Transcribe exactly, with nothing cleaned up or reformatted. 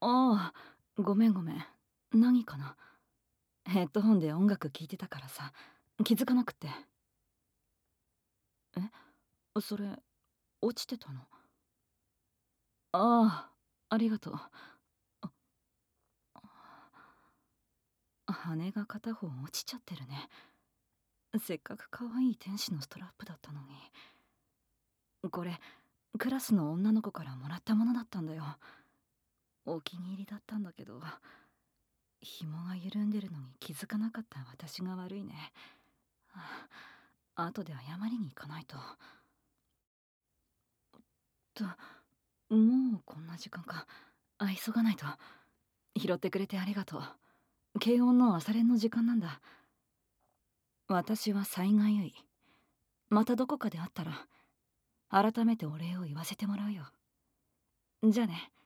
ああ、ごめんごめん。何かな。ヘッドホンで音楽聴いてたからさ、気づかなくって。え、それ、落ちてたの？ああ、ありがとう。あ、羽が片方落ちちゃってるね。せっかく可愛い天使のストラップだったのに。これ、クラスの女の子からもらったものだったんだよ。お気に入りだったんだけど、紐が緩んでるのに気づかなかった私が悪いね。はあ、後で謝りに行かないと。と、もうこんな時間か。あ、急がないと。拾ってくれてありがとう。軽音の朝練の時間なんだ。私は災害ゆい。またどこかで会ったら改めてお礼を言わせてもらうよ。じゃあね。